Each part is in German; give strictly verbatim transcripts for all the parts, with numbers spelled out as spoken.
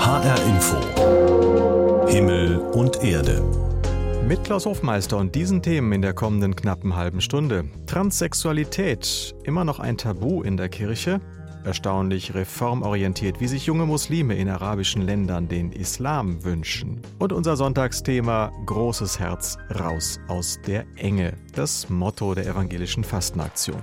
H R Info. Himmel und Erde. Mit Klaus Hofmeister und diesen Themen in der kommenden knappen halben Stunde. Transsexualität, immer noch ein Tabu in der Kirche? Erstaunlich reformorientiert, wie sich junge Muslime in arabischen Ländern den Islam wünschen. Und unser Sonntagsthema: Großes Herz, raus aus der Enge. Das Motto der evangelischen Fastenaktion.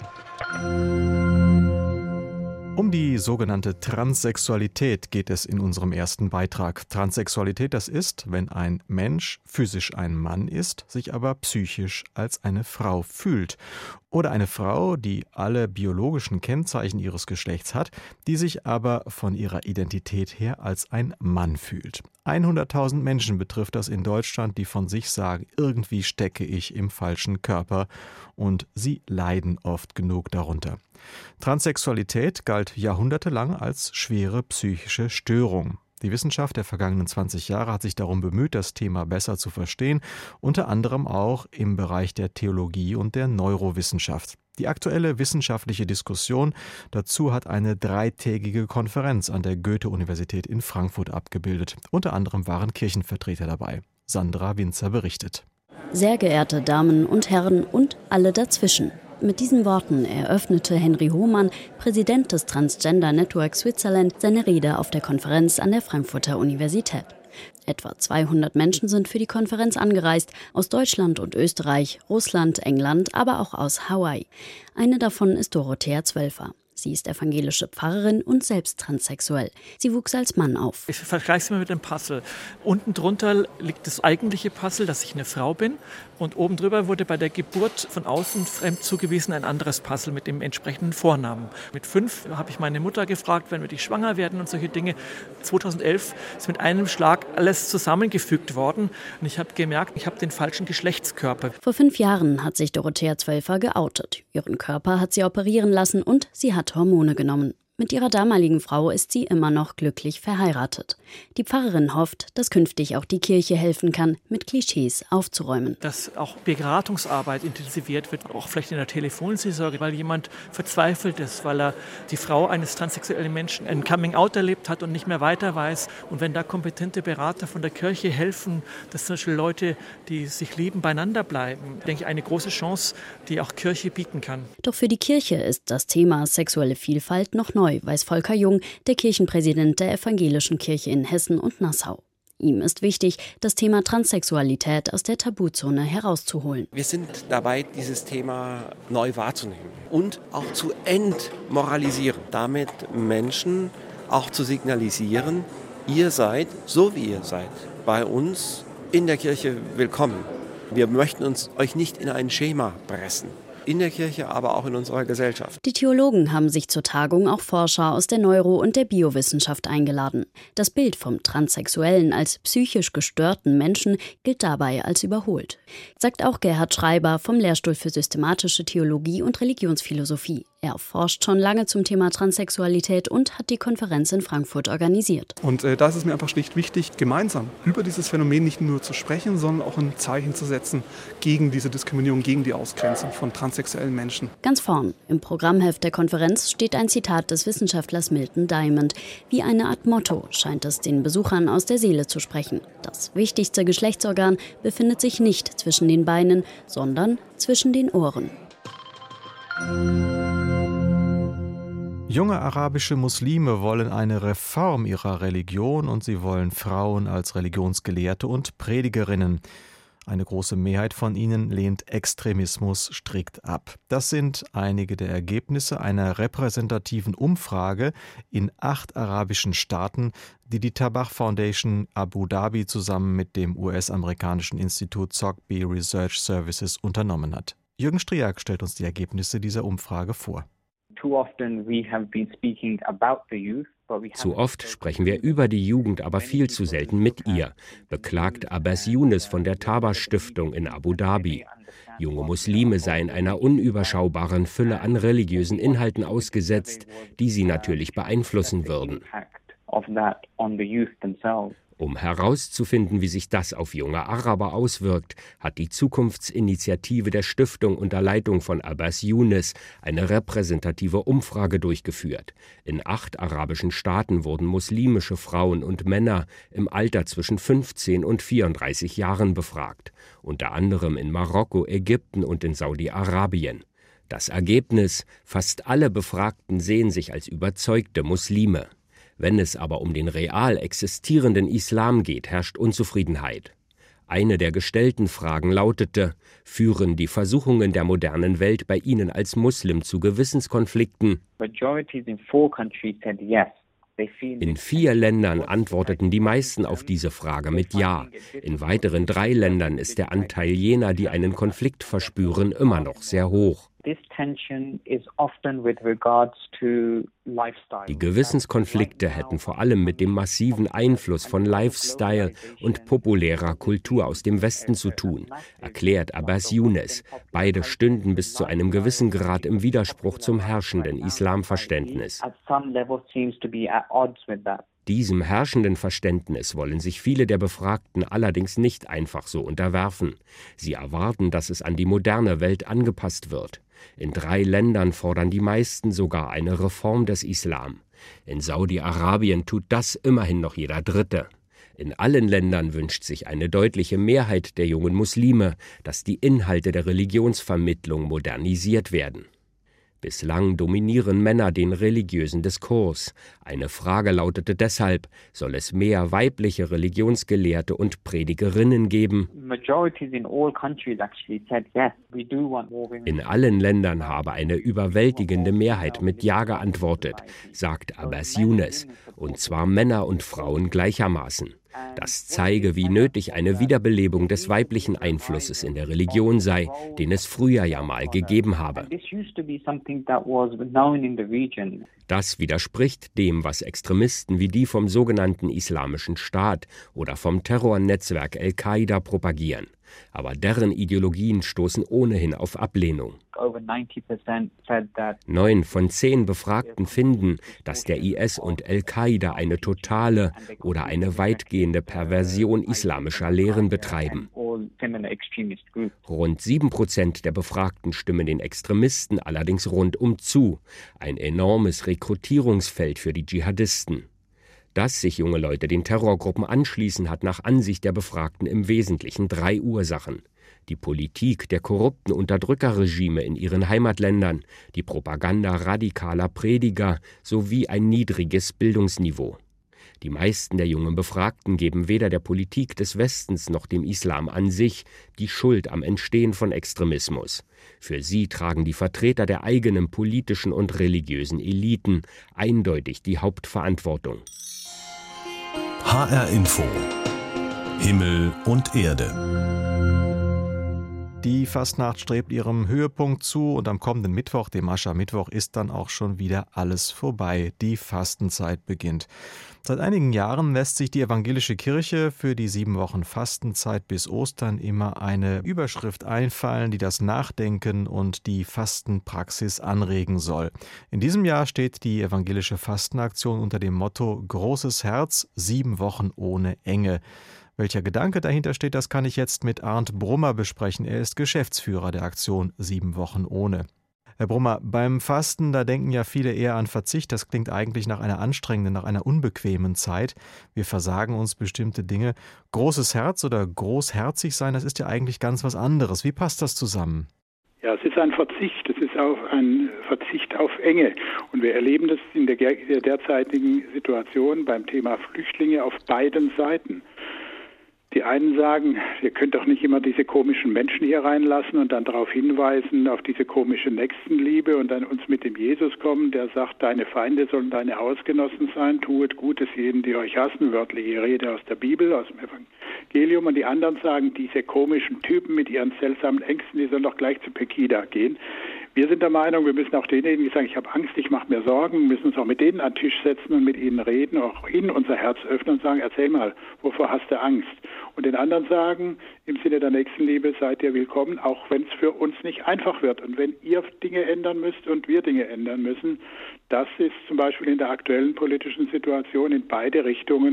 Um die sogenannte Transsexualität geht es in unserem ersten Beitrag. Transsexualität, das ist, wenn ein Mensch physisch ein Mann ist, sich aber psychisch als eine Frau fühlt. Oder eine Frau, die alle biologischen Kennzeichen ihres Geschlechts hat, die sich aber von ihrer Identität her als ein Mann fühlt. hunderttausend Menschen betrifft das in Deutschland, die von sich sagen, irgendwie stecke ich im falschen Körper, und sie leiden oft genug darunter. Transsexualität galt jahrhundertelang als schwere psychische Störung. Die Wissenschaft der vergangenen zwanzig Jahre hat sich darum bemüht, das Thema besser zu verstehen, unter anderem auch im Bereich der Theologie und der Neurowissenschaft. Die aktuelle wissenschaftliche Diskussion dazu hat eine dreitägige Konferenz an der Goethe-Universität in Frankfurt abgebildet. Unter anderem waren Kirchenvertreter dabei. Sandra Winzer berichtet. Sehr geehrte Damen und Herren und alle dazwischen. Mit diesen Worten eröffnete Henry Hohmann, Präsident des Transgender Network Switzerland, seine Rede auf der Konferenz an der Frankfurter Universität. Etwa zweihundert Menschen sind für die Konferenz angereist, aus Deutschland und Österreich, Russland, England, aber auch aus Hawaii. Eine davon ist Dorothea Zwölfer. Sie ist evangelische Pfarrerin und selbst transsexuell. Sie wuchs als Mann auf. Ich vergleiche es mal mit einem Puzzle. Unten drunter liegt das eigentliche Puzzle, dass ich eine Frau bin. Und oben drüber wurde bei der Geburt von außen fremd zugewiesen ein anderes Puzzle mit dem entsprechenden Vornamen. Mit fünf habe ich meine Mutter gefragt, wenn wir die schwanger werden und solche Dinge. zweitausendelf ist mit einem Schlag alles zusammengefügt worden. Und ich habe gemerkt, ich habe den falschen Geschlechtskörper. Vor fünf Jahren hat sich Dorothea Zwölfer geoutet. Ihren Körper hat sie operieren lassen und sie hat Hormone genommen. Mit ihrer damaligen Frau ist sie immer noch glücklich verheiratet. Die Pfarrerin hofft, dass künftig auch die Kirche helfen kann, mit Klischees aufzuräumen. Dass auch Beratungsarbeit intensiviert wird, auch vielleicht in der Telefonseelsorge, weil jemand verzweifelt ist, weil er die Frau eines transsexuellen Menschen ein Coming-out erlebt hat und nicht mehr weiter weiß. Und wenn da kompetente Berater von der Kirche helfen, dass zum Beispiel Leute, die sich lieben, beieinander bleiben, denke ich, eine große Chance, die auch Kirche bieten kann. Doch für die Kirche ist das Thema sexuelle Vielfalt noch neu, weiß Volker Jung, der Kirchenpräsident der Evangelischen Kirche in Hessen und Nassau. Ihm ist wichtig, das Thema Transsexualität aus der Tabuzone herauszuholen. Wir sind dabei, dieses Thema neu wahrzunehmen und auch zu entmoralisieren. Damit Menschen auch zu signalisieren, ihr seid, so wie ihr seid, bei uns in der Kirche willkommen. Wir möchten uns euch nicht in ein Schema pressen. In der Kirche, aber auch in unserer Gesellschaft. Die Theologen haben sich zur Tagung auch Forscher aus der Neuro- und der Biowissenschaft eingeladen. Das Bild vom Transsexuellen als psychisch gestörten Menschen gilt dabei als überholt. Sagt auch Gerhard Schreiber vom Lehrstuhl für systematische Theologie und Religionsphilosophie. Er forscht schon lange zum Thema Transsexualität und hat die Konferenz in Frankfurt organisiert. Und äh, da ist es mir einfach schlicht wichtig, gemeinsam über dieses Phänomen nicht nur zu sprechen, sondern auch ein Zeichen zu setzen gegen diese Diskriminierung, gegen die Ausgrenzung von transsexuellen Menschen. Ganz vorn im Programmheft der Konferenz steht ein Zitat des Wissenschaftlers Milton Diamond. Wie eine Art Motto scheint es den Besuchern aus der Seele zu sprechen. Das wichtigste Geschlechtsorgan befindet sich nicht zwischen den Beinen, sondern zwischen den Ohren. Junge arabische Muslime wollen eine Reform ihrer Religion und sie wollen Frauen als Religionsgelehrte und Predigerinnen. Eine große Mehrheit von ihnen lehnt Extremismus strikt ab. Das sind einige der Ergebnisse einer repräsentativen Umfrage in acht arabischen Staaten, die die Tabach Foundation Abu Dhabi zusammen mit dem U S-amerikanischen Institut Zogby Research Services unternommen hat. Jürgen Striak stellt uns die Ergebnisse dieser Umfrage vor. Zu oft sprechen wir über die Jugend, aber viel zu selten mit ihr, beklagt Abbas Younes von der Taba Stiftung in Abu Dhabi. Junge Muslime seien einer unüberschaubaren Fülle an religiösen Inhalten ausgesetzt, die sie natürlich beeinflussen würden. Um herauszufinden, wie sich das auf junge Araber auswirkt, hat die Zukunftsinitiative der Stiftung unter Leitung von Abbas Younes eine repräsentative Umfrage durchgeführt. In acht arabischen Staaten wurden muslimische Frauen und Männer im Alter zwischen fünfzehn und vierunddreißig Jahren befragt, unter anderem in Marokko, Ägypten und in Saudi-Arabien. Das Ergebnis: Fast alle Befragten sehen sich als überzeugte Muslime. Wenn es aber um den real existierenden Islam geht, herrscht Unzufriedenheit. Eine der gestellten Fragen lautete: Führen die Versuchungen der modernen Welt bei Ihnen als Muslim zu Gewissenskonflikten? In vier Ländern antworteten die meisten auf diese Frage mit Ja. In weiteren drei Ländern ist der Anteil jener, die einen Konflikt verspüren, immer noch sehr hoch. Die Gewissenskonflikte hätten vor allem mit dem massiven Einfluss von Lifestyle und populärer Kultur aus dem Westen zu tun, erklärt Abbas Younes. Beide stünden bis zu einem gewissen Grad im Widerspruch zum herrschenden Islamverständnis. Diesem herrschenden Verständnis wollen sich viele der Befragten allerdings nicht einfach so unterwerfen. Sie erwarten, dass es an die moderne Welt angepasst wird. In drei Ländern fordern die meisten sogar eine Reform des Islam. In Saudi-Arabien tut das immerhin noch jeder Dritte. In allen Ländern wünscht sich eine deutliche Mehrheit der jungen Muslime, dass die Inhalte der Religionsvermittlung modernisiert werden. Bislang dominieren Männer den religiösen Diskurs. Eine Frage lautete deshalb: Soll es mehr weibliche Religionsgelehrte und Predigerinnen geben? In allen Ländern habe eine überwältigende Mehrheit mit Ja geantwortet, sagt Abbas Younes, und zwar Männer und Frauen gleichermaßen. Das zeige, wie nötig eine Wiederbelebung des weiblichen Einflusses in der Religion sei, den es früher ja mal gegeben habe. Das widerspricht dem, was Extremisten wie die vom sogenannten Islamischen Staat oder vom Terrornetzwerk Al-Qaida propagieren. Aber deren Ideologien stoßen ohnehin auf Ablehnung. Neun von zehn Befragten finden, dass der I S und Al-Qaida eine totale oder eine weitgehende Perversion islamischer Lehren betreiben. Rund sieben Prozent der Befragten stimmen den Extremisten allerdings rundum zu. Ein enormes Rekrutierungsfeld für die Dschihadisten. Dass sich junge Leute den Terrorgruppen anschließen, hat nach Ansicht der Befragten im Wesentlichen drei Ursachen: Die Politik der korrupten Unterdrückerregime in ihren Heimatländern, die Propaganda radikaler Prediger sowie ein niedriges Bildungsniveau. Die meisten der jungen Befragten geben weder der Politik des Westens noch dem Islam an sich die Schuld am Entstehen von Extremismus. Für sie tragen die Vertreter der eigenen politischen und religiösen Eliten eindeutig die Hauptverantwortung. H R Info. Himmel und Erde. Die Fastnacht strebt ihrem Höhepunkt zu und am kommenden Mittwoch, dem Aschermittwoch, ist dann auch schon wieder alles vorbei. Die Fastenzeit beginnt. Seit einigen Jahren lässt sich die evangelische Kirche für die sieben Wochen Fastenzeit bis Ostern immer eine Überschrift einfallen, die das Nachdenken und die Fastenpraxis anregen soll. In diesem Jahr steht die evangelische Fastenaktion unter dem Motto Großes Herz, sieben Wochen ohne Enge. Welcher Gedanke dahinter steht, das kann ich jetzt mit Arndt Brummer besprechen. Er ist Geschäftsführer der Aktion Sieben Wochen ohne. Herr Brummer, beim Fasten, da denken ja viele eher an Verzicht. Das klingt eigentlich nach einer anstrengenden, nach einer unbequemen Zeit. Wir versagen uns bestimmte Dinge. Großes Herz oder großherzig sein, das ist ja eigentlich ganz was anderes. Wie passt das zusammen? Ja, es ist ein Verzicht. Es ist auch ein Verzicht auf Enge. Und wir erleben das in der derzeitigen Situation beim Thema Flüchtlinge auf beiden Seiten. Die einen sagen, ihr könnt doch nicht immer diese komischen Menschen hier reinlassen und dann darauf hinweisen, auf diese komische Nächstenliebe und dann uns mit dem Jesus kommen, der sagt, deine Feinde sollen deine Hausgenossen sein, tuet Gutes jenen, die euch hassen, wörtliche Rede aus der Bibel, aus dem Evangelium. Und die anderen sagen, diese komischen Typen mit ihren seltsamen Ängsten, die sollen doch gleich zu Pegida gehen. Wir sind der Meinung, wir müssen auch denjenigen, die sagen, ich habe Angst, ich mache mir Sorgen, müssen uns auch mit denen an den Tisch setzen und mit ihnen reden, auch ihnen unser Herz öffnen und sagen, erzähl mal, wovor hast du Angst? Und den anderen sagen, im Sinne der Nächstenliebe seid ihr willkommen, auch wenn es für uns nicht einfach wird. Und wenn ihr Dinge ändern müsst und wir Dinge ändern müssen, das ist zum Beispiel in der aktuellen politischen Situation in beide Richtungen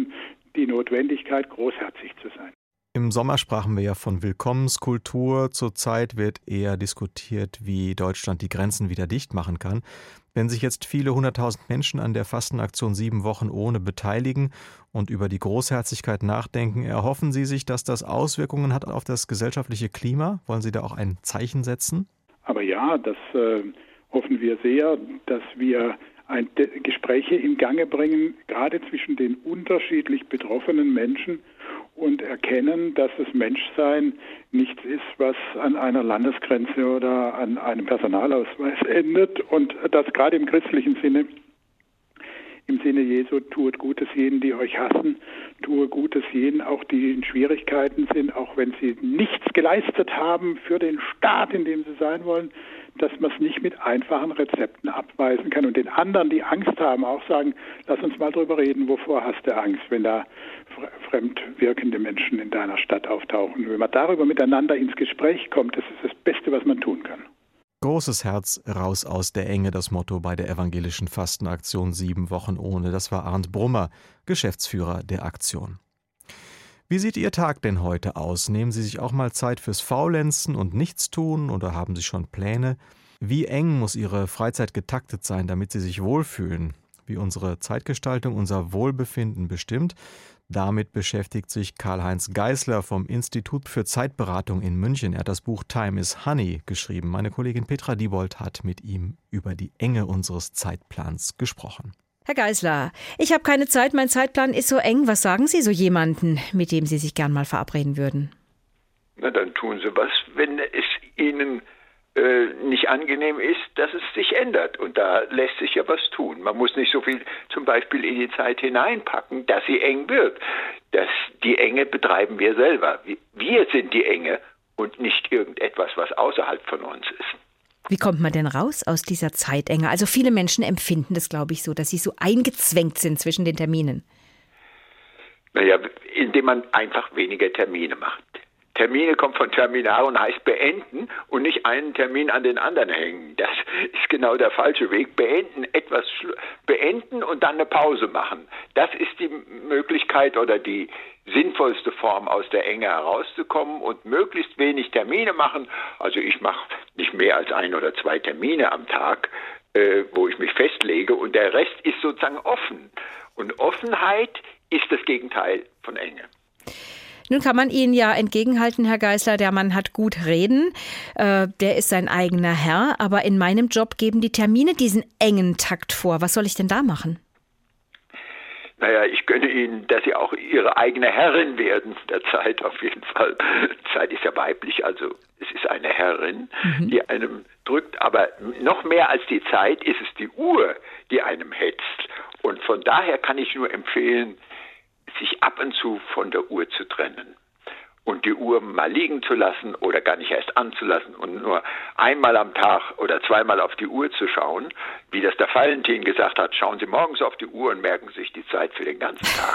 die Notwendigkeit, großherzig zu sein. Im Sommer sprachen wir ja von Willkommenskultur. Zurzeit wird eher diskutiert, wie Deutschland die Grenzen wieder dicht machen kann. Wenn sich jetzt viele hunderttausend Menschen an der Fastenaktion Sieben Wochen ohne beteiligen und über die Großherzigkeit nachdenken, erhoffen Sie sich, dass das Auswirkungen hat auf das gesellschaftliche Klima? Wollen Sie da auch ein Zeichen setzen? Aber ja, das äh, hoffen wir sehr, dass wir ein De- Gespräche in Gange bringen, gerade zwischen den unterschiedlich betroffenen Menschen, und erkennen, dass das Menschsein nichts ist, was an einer Landesgrenze oder an einem Personalausweis endet, und dass gerade im christlichen Sinne, im Sinne Jesu, tuet Gutes jenen, die euch hassen, tue Gutes jenen, auch die in Schwierigkeiten sind, auch wenn sie nichts geleistet haben für den Staat, in dem sie sein wollen, dass man es nicht mit einfachen Rezepten abweisen kann und den anderen, die Angst haben, auch sagen, lass uns mal drüber reden, wovor hast du Angst, wenn da fremd wirkende Menschen in deiner Stadt auftauchen. Wenn man darüber miteinander ins Gespräch kommt, das ist das Beste, was man tun kann. Großes Herz, raus aus der Enge, das Motto bei der evangelischen Fastenaktion Sieben Wochen ohne. Das war Arndt Brummer, Geschäftsführer der Aktion. Wie sieht Ihr Tag denn heute aus? Nehmen Sie sich auch mal Zeit fürs Faulenzen und Nichtstun oder haben Sie schon Pläne? Wie eng muss Ihre Freizeit getaktet sein, damit Sie sich wohlfühlen? Wie unsere Zeitgestaltung unser Wohlbefinden bestimmt? Damit beschäftigt sich Karl-Heinz Geisler vom Institut für Zeitberatung in München. Er hat das Buch Time is Honey geschrieben. Meine Kollegin Petra Diebold hat mit ihm über die Enge unseres Zeitplans gesprochen. Herr Geisler, ich habe keine Zeit, mein Zeitplan ist so eng. Was sagen Sie so jemanden, mit dem Sie sich gern mal verabreden würden? Na, dann tun Sie was, wenn es Ihnen äh, nicht angenehm ist, dass es sich ändert. Und da lässt sich ja was tun. Man muss nicht so viel zum Beispiel in die Zeit hineinpacken, dass sie eng wird. Das, die Enge betreiben wir selber. Wir sind die Enge und nicht irgendetwas, was außerhalb von uns ist. Wie kommt man denn raus aus dieser Zeitenge? Also viele Menschen empfinden das, glaube ich, so, dass sie so eingezwängt sind zwischen den Terminen. Naja, indem man einfach weniger Termine macht. Termine kommt von Terminare und heißt beenden und nicht einen Termin an den anderen hängen. Das ist genau der falsche Weg. Beenden, etwas beenden und dann eine Pause machen. Das ist die Möglichkeit oder die sinnvollste Form, aus der Enge herauszukommen und möglichst wenig Termine machen. Also ich mache nicht mehr als ein oder zwei Termine am Tag, äh, wo ich mich festlege, und der Rest ist sozusagen offen. Und Offenheit ist das Gegenteil von Enge. Nun kann man Ihnen ja entgegenhalten, Herr Geisler, der Mann hat gut reden, äh, der ist sein eigener Herr, aber in meinem Job geben die Termine diesen engen Takt vor. Was soll ich denn da machen? Naja, ich gönne Ihnen, dass Sie auch Ihre eigene Herrin werden der Zeit auf jeden Fall. Zeit ist ja weiblich, also es ist eine Herrin, mhm. die einem drückt, aber noch mehr als die Zeit ist es die Uhr, die einem hetzt. Und von daher kann ich nur empfehlen, sich ab und zu von der Uhr zu trennen und die Uhr mal liegen zu lassen oder gar nicht erst anzulassen und nur einmal am Tag oder zweimal auf die Uhr zu schauen. Wie das der Valentin gesagt hat, schauen Sie morgens auf die Uhr und merken sich die Zeit für den ganzen Tag.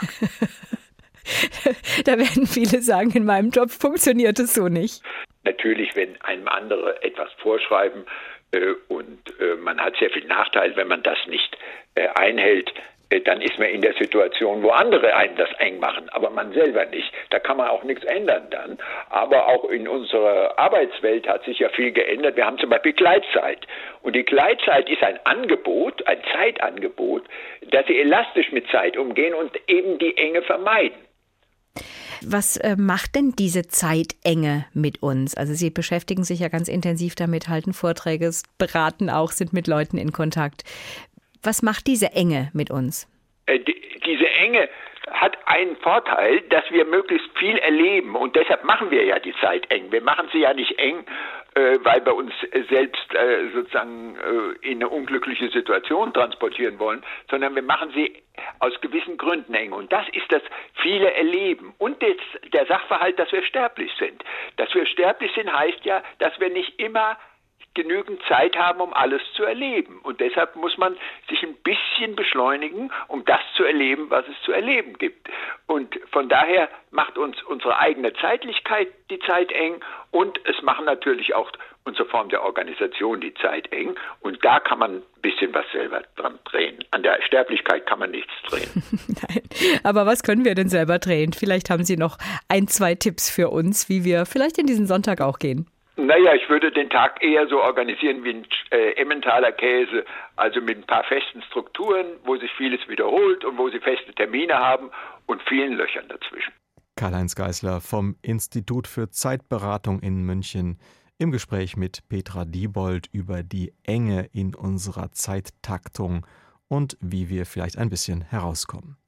Da werden viele sagen, in meinem Job funktioniert es so nicht. Natürlich, wenn einem andere etwas vorschreiben äh, und äh, man hat sehr viel Nachteil, wenn man das nicht äh, einhält, dann ist man in der Situation, wo andere einen das eng machen, aber man selber nicht. Da kann man auch nichts ändern dann. Aber auch in unserer Arbeitswelt hat sich ja viel geändert. Wir haben zum Beispiel Gleitzeit. Und die Gleitzeit ist ein Angebot, ein Zeitangebot, dass sie elastisch mit Zeit umgehen und eben die Enge vermeiden. Was äh, macht denn diese Zeitenge mit uns? Also Sie beschäftigen sich ja ganz intensiv damit, halten Vorträge, beraten auch, sind mit Leuten in Kontakt. Was macht diese Enge mit uns? Äh, die, diese Enge hat einen Vorteil, dass wir möglichst viel erleben. Und deshalb machen wir ja die Zeit eng. Wir machen sie ja nicht eng, äh, weil wir uns selbst äh, sozusagen äh, in eine unglückliche Situation transportieren wollen, sondern wir machen sie aus gewissen Gründen eng. Und das ist das viele Erleben. Und des, der Sachverhalt, dass wir sterblich sind. Dass wir sterblich sind, heißt ja, dass wir nicht immer genügend Zeit haben, um alles zu erleben. Und deshalb muss man sich ein bisschen beschleunigen, um das zu erleben, was es zu erleben gibt. Und von daher macht uns unsere eigene Zeitlichkeit die Zeit eng und es machen natürlich auch unsere Form der Organisation die Zeit eng. Und da kann man ein bisschen was selber dran drehen. An der Sterblichkeit kann man nichts drehen. Nein, aber was können wir denn selber drehen? Vielleicht haben Sie noch ein, zwei Tipps für uns, wie wir vielleicht in diesen Sonntag auch gehen. Naja, ich würde den Tag eher so organisieren wie ein äh, Emmentaler Käse, also mit ein paar festen Strukturen, wo sich vieles wiederholt und wo Sie feste Termine haben und vielen Löchern dazwischen. Karl-Heinz Geisler vom Institut für Zeitberatung in München im Gespräch mit Petra Diebold über die Enge in unserer Zeittaktung und wie wir vielleicht ein bisschen herauskommen.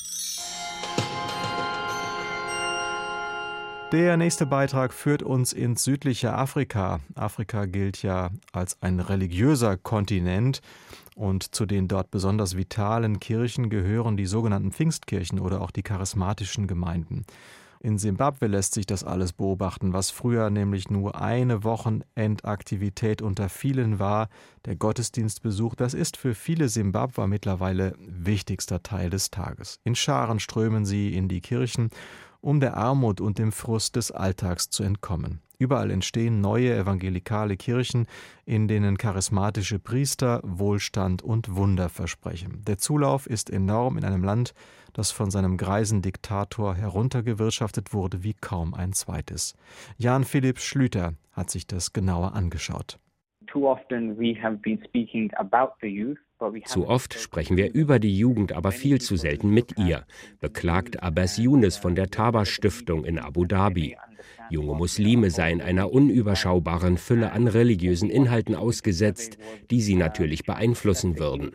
Der nächste Beitrag führt uns ins südliche Afrika. Afrika gilt ja als ein religiöser Kontinent und zu den dort besonders vitalen Kirchen gehören die sogenannten Pfingstkirchen oder auch die charismatischen Gemeinden. In Simbabwe lässt sich das alles beobachten, was früher nämlich nur eine Wochenendaktivität unter vielen war, der Gottesdienstbesuch. Das ist für viele Simbabwer mittlerweile wichtigster Teil des Tages. In Scharen strömen sie in die Kirchen, um der Armut und dem Frust des Alltags zu entkommen. Überall entstehen neue evangelikale Kirchen, in denen charismatische Priester Wohlstand und Wunder versprechen. Der Zulauf ist enorm in einem Land, das von seinem greisen Diktator heruntergewirtschaftet wurde wie kaum ein zweites. Jan Philipp Schlüter hat sich das genauer angeschaut. Too often we have been speaking about the youth. Zu oft sprechen wir über die Jugend, aber viel zu selten mit ihr, beklagt Abbas Younes von der Taba-Stiftung in Abu Dhabi. Junge Muslime seien einer unüberschaubaren Fülle an religiösen Inhalten ausgesetzt, die sie natürlich beeinflussen würden.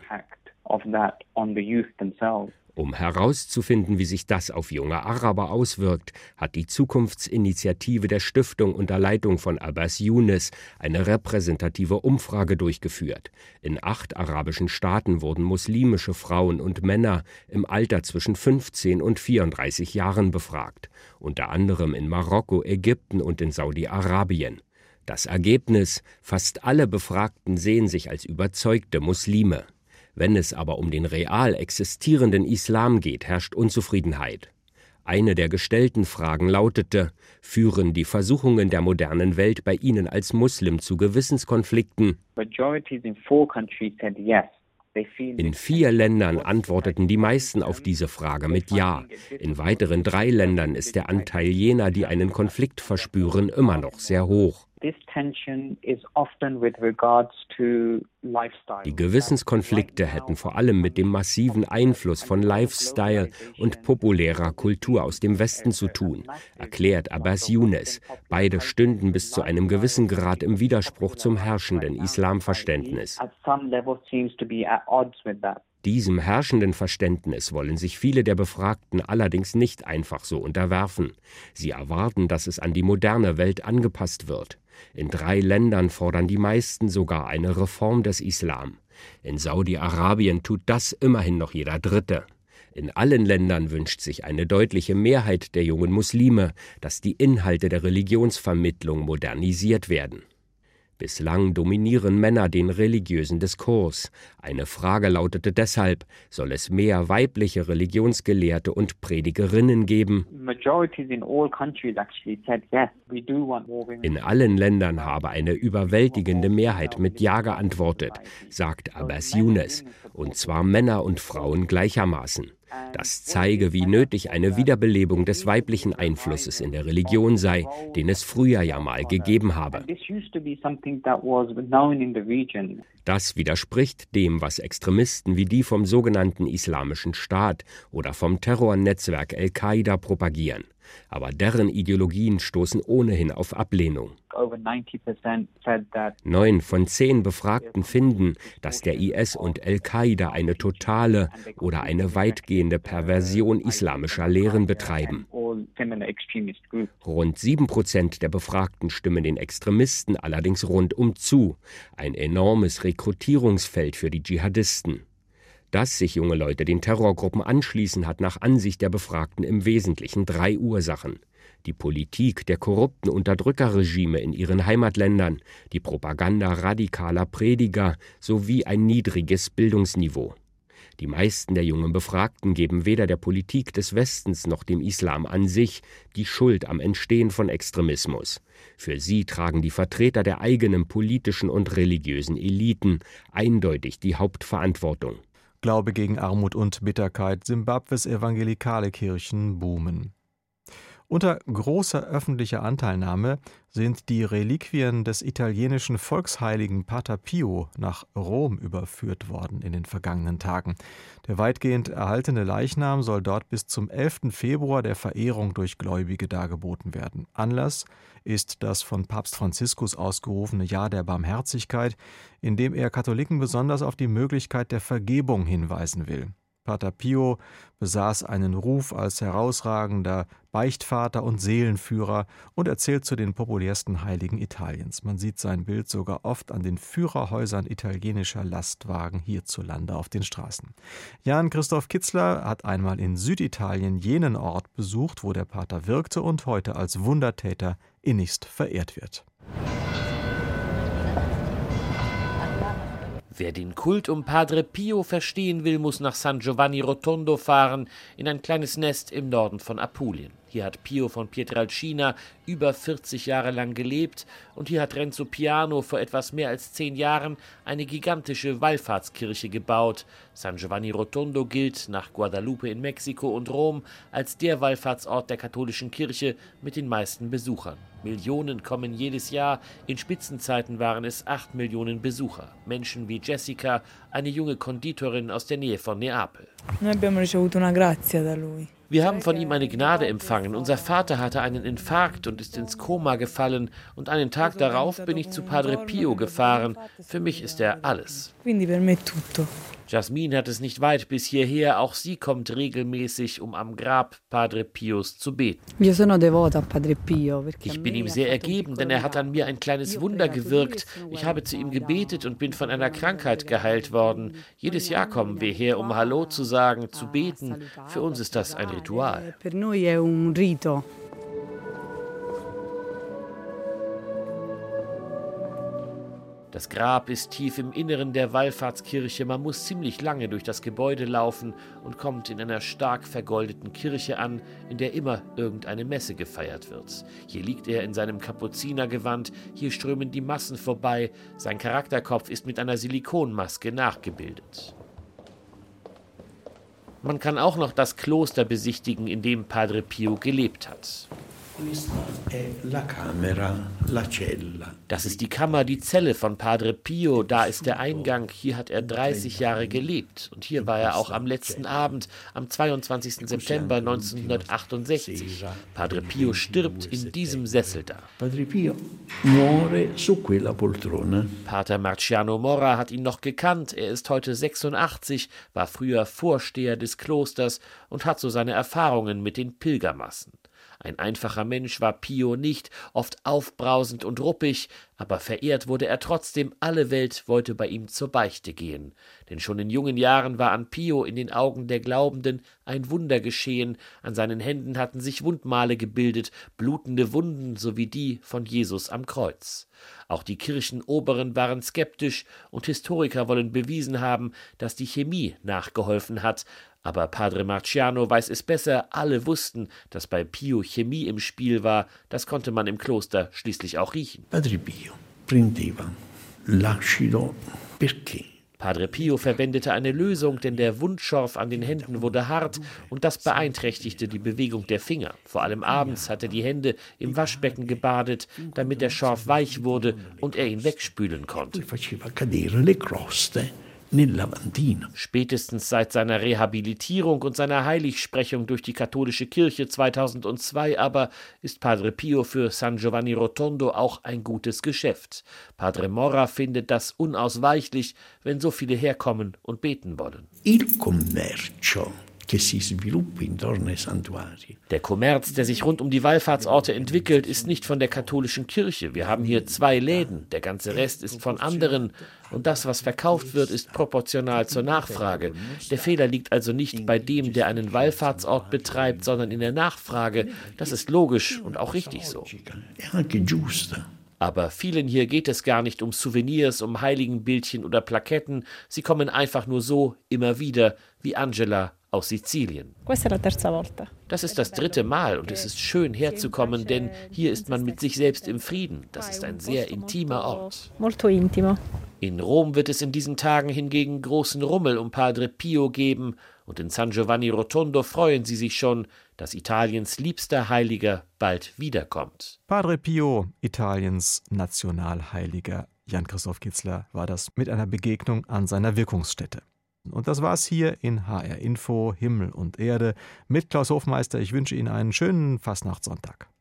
Um herauszufinden, wie sich das auf junge Araber auswirkt, hat die Zukunftsinitiative der Stiftung unter Leitung von Abbas Younes eine repräsentative Umfrage durchgeführt. In acht arabischen Staaten wurden muslimische Frauen und Männer im Alter zwischen fünfzehn und vierunddreißig Jahren befragt, unter anderem in Marokko, Ägypten und in Saudi-Arabien. Das Ergebnis: Fast alle Befragten sehen sich als überzeugte Muslime. Wenn es aber um den real existierenden Islam geht, herrscht Unzufriedenheit. Eine der gestellten Fragen lautete: Führen die Versuchungen der modernen Welt bei Ihnen als Muslim zu Gewissenskonflikten? In vier Ländern antworteten die meisten auf diese Frage mit Ja. In weiteren drei Ländern ist der Anteil jener, die einen Konflikt verspüren, immer noch sehr hoch. Die Gewissenskonflikte hätten vor allem mit dem massiven Einfluss von Lifestyle und populärer Kultur aus dem Westen zu tun, erklärt Abbas Younes. Beide stünden bis zu einem gewissen Grad im Widerspruch zum herrschenden Islamverständnis. Diesem herrschenden Verständnis wollen sich viele der Befragten allerdings nicht einfach so unterwerfen. Sie erwarten, dass es an die moderne Welt angepasst wird. In drei Ländern fordern die meisten sogar eine Reform des Islam. In Saudi-Arabien tut das immerhin noch jeder Dritte. In allen Ländern wünscht sich eine deutliche Mehrheit der jungen Muslime, dass die Inhalte der Religionsvermittlung modernisiert werden. Bislang dominieren Männer den religiösen Diskurs. Eine Frage lautete deshalb: Soll es mehr weibliche Religionsgelehrte und Predigerinnen geben? In allen Ländern habe eine überwältigende Mehrheit mit Ja geantwortet, sagt Abbas Younes, und zwar Männer und Frauen gleichermaßen. Das zeige, wie nötig eine Wiederbelebung des weiblichen Einflusses in der Religion sei, den es früher ja mal gegeben habe. Das widerspricht dem, was Extremisten wie die vom sogenannten Islamischen Staat oder vom Terrornetzwerk Al-Qaida propagieren. Aber deren Ideologien stoßen ohnehin auf Ablehnung. Neun von zehn Befragten finden, dass der I S und Al-Qaida eine totale oder eine weitgehende Perversion islamischer Lehren betreiben. Rund sieben Prozent der Befragten stimmen den Extremisten allerdings rundum zu. Ein enormes Rekrutierungsfeld für die Dschihadisten. Dass sich junge Leute den Terrorgruppen anschließen, hat nach Ansicht der Befragten im Wesentlichen drei Ursachen. Die Politik der korrupten Unterdrückerregime in ihren Heimatländern, die Propaganda radikaler Prediger sowie ein niedriges Bildungsniveau. Die meisten der jungen Befragten geben weder der Politik des Westens noch dem Islam an sich die Schuld am Entstehen von Extremismus. Für sie tragen die Vertreter der eigenen politischen und religiösen Eliten eindeutig die Hauptverantwortung. Glaube gegen Armut und Bitterkeit. Simbabwes evangelikale Kirchen boomen. Unter großer öffentlicher Anteilnahme sind die Reliquien des italienischen Volksheiligen Pater Pio nach Rom überführt worden in den vergangenen Tagen. Der weitgehend erhaltene Leichnam soll dort bis zum elften Februar der Verehrung durch Gläubige dargeboten werden. Anlass ist das von Papst Franziskus ausgerufene Jahr der Barmherzigkeit, in dem er Katholiken besonders auf die Möglichkeit der Vergebung hinweisen will. Pater Pio besaß einen Ruf als herausragender Beichtvater und Seelenführer und erzählt zu den populärsten Heiligen Italiens. Man sieht sein Bild sogar oft an den Führerhäusern italienischer Lastwagen hierzulande auf den Straßen. Jan Christoph Kitzler hat einmal in Süditalien jenen Ort besucht, wo der Pater wirkte und heute als Wundertäter innigst verehrt wird. Wer den Kult um Padre Pio verstehen will, muss nach San Giovanni Rotondo fahren, in ein kleines Nest im Norden von Apulien. Hier hat Pio von Pietrelcina über vierzig Jahre lang gelebt und hier hat Renzo Piano vor etwas mehr als zehn Jahren eine gigantische Wallfahrtskirche gebaut. San Giovanni Rotondo gilt nach Guadalupe in Mexiko und Rom als der Wallfahrtsort der katholischen Kirche mit den meisten Besuchern. Millionen kommen jedes Jahr, in Spitzenzeiten waren es acht Millionen Besucher. Menschen wie Jessica, eine junge Konditorin aus der Nähe von Neapel. Wir haben von ihm eine Gnade empfangen. Unser Vater hatte einen Infarkt und ist ins Koma gefallen und einen Tag darauf bin ich zu Padre Pio gefahren. Für mich ist er alles. Jasmin hat es nicht weit bis hierher. Auch sie kommt regelmäßig, um am Grab Padre Pios zu beten. Ich bin ihm sehr ergeben, denn er hat an mir ein kleines Wunder gewirkt. Ich habe zu ihm gebetet und bin von einer Krankheit geheilt worden. Jedes Jahr kommen wir her, um Hallo zu sagen, zu beten. Für uns ist das ein Ritual. Das Grab ist tief im Inneren der Wallfahrtskirche. Man muss ziemlich lange durch das Gebäude laufen und kommt in einer stark vergoldeten Kirche an, in der immer irgendeine Messe gefeiert wird. Hier liegt er in seinem Kapuzinergewand, hier strömen die Massen vorbei. Sein Charakterkopf ist mit einer Silikonmaske nachgebildet. Man kann auch noch das Kloster besichtigen, in dem Padre Pio gelebt hat. Das ist die Kammer, die Zelle von Padre Pio. Da ist der Eingang. Hier hat er dreißig Jahre gelebt. Und hier war er auch am letzten Abend, am zweiundzwanzigsten September neunzehnhundertachtundsechzig. Padre Pio stirbt in diesem Sessel da. Pater Marciano Morra hat ihn noch gekannt. Er ist heute sechsundachtzig, war früher Vorsteher des Klosters und hat so seine Erfahrungen mit den Pilgermassen. Ein einfacher Mensch war Pio nicht, oft aufbrausend und ruppig, aber verehrt wurde er trotzdem, alle Welt wollte bei ihm zur Beichte gehen. Denn schon in jungen Jahren war an Pio in den Augen der Glaubenden ein Wunder geschehen, an seinen Händen hatten sich Wundmale gebildet, blutende Wunden sowie die von Jesus am Kreuz. Auch die Kirchenoberen waren skeptisch und Historiker wollen bewiesen haben, dass die Chemie nachgeholfen hat. Aber Padre Marciano weiß es besser, alle wussten, dass bei Pio Chemie im Spiel war, das konnte man im Kloster schließlich auch riechen. Padre Pio prendeva l'acido perché? Padre Pio verwendete eine Lösung, denn der Wundschorf an den Händen wurde hart und das beeinträchtigte die Bewegung der Finger. Vor allem abends hat er die Hände im Waschbecken gebadet, damit der Schorf weich wurde und er ihn wegspülen konnte. Spätestens seit seiner Rehabilitierung und seiner Heiligsprechung durch die katholische Kirche zweitausendzwei aber ist Padre Pio für San Giovanni Rotondo auch ein gutes Geschäft. Padre Morra findet das unausweichlich, wenn so viele herkommen und beten wollen. Il commercio Der Kommerz, der sich rund um die Wallfahrtsorte entwickelt, ist nicht von der katholischen Kirche. Wir haben hier zwei Läden, der ganze Rest ist von anderen. Und das, was verkauft wird, ist proportional zur Nachfrage. Der Fehler liegt also nicht bei dem, der einen Wallfahrtsort betreibt, sondern in der Nachfrage. Das ist logisch und auch richtig so. Aber vielen hier geht es gar nicht um Souvenirs, um Heiligenbildchen oder Plaketten. Sie kommen einfach nur so, immer wieder, wie Angela aus Sizilien. Das ist das dritte Mal und es ist schön herzukommen, denn hier ist man mit sich selbst im Frieden. Das ist ein sehr intimer Ort. In Rom wird es in diesen Tagen hingegen großen Rummel um Padre Pio geben und in San Giovanni Rotondo freuen sie sich schon, dass Italiens liebster Heiliger bald wiederkommt. Padre Pio, Italiens Nationalheiliger. Jan-Christoph Kitzler war das mit einer Begegnung an seiner Wirkungsstätte. Und das war's hier in H R Info, Himmel und Erde mit Klaus Hofmeister. Ich wünsche Ihnen einen schönen Fastnachtssonntag.